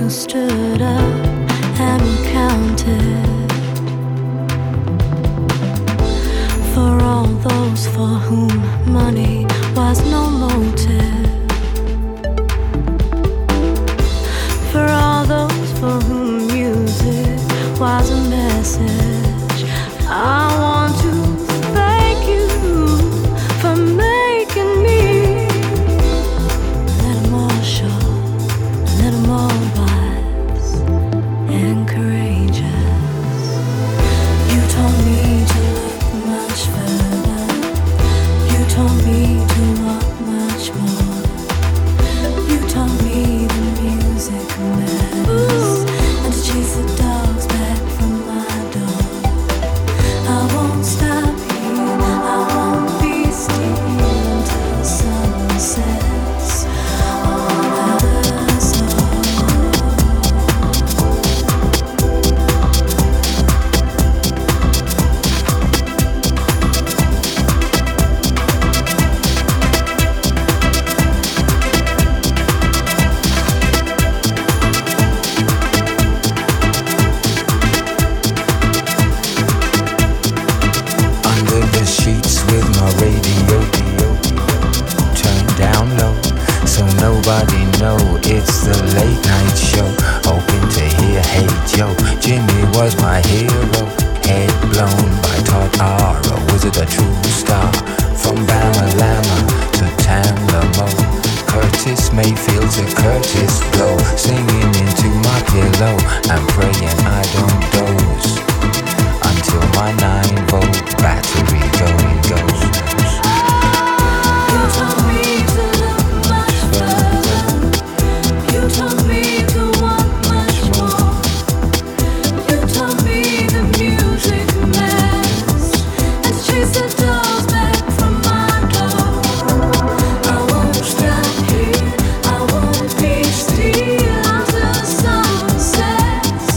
stood up and counted for all those for whom money was no motive, for all those for whom music was a message. I want to thank you for making me a little more sure, a little more wise and courageous. You told me to look much further. You told me to want much more. You told me the music matters and to chase the dogs back from my door. I won't stop here, I won't be still until the sun sets on us all. Under the sheets with my radio turned down low, so nobody know it's the late night show. Hoping to hear Hey Joe. Jimmy was my hero, head blown by Todd Ara. Was it a true star? From Bama-Lama to Tamlamo, Curtis Mayfield to Curtis Blow, singing into my pillow and praying I don't doze until my 9-volt battery goes. You told me to look much further. You told me to want much more. You told me the music matters and to chase the dogs back from my door. I won't stop here, I won't be still until the sun sets.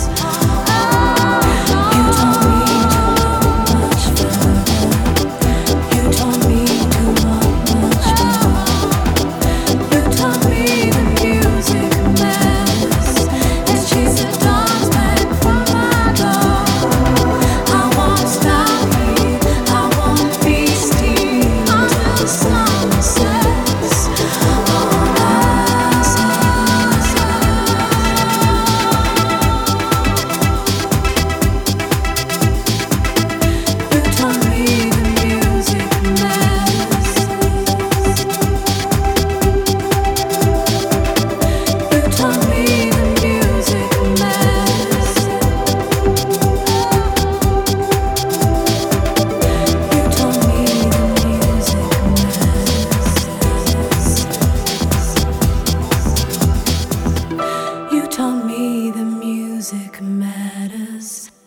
You told me to look much further. You told me to want much more. You told me the music matters and to chase the dogs back from my door. I won't stop here, I won't be still until the sun sets on us. You told me the music matters. You told me the music matters. You told me the music matters. You told me the music matters.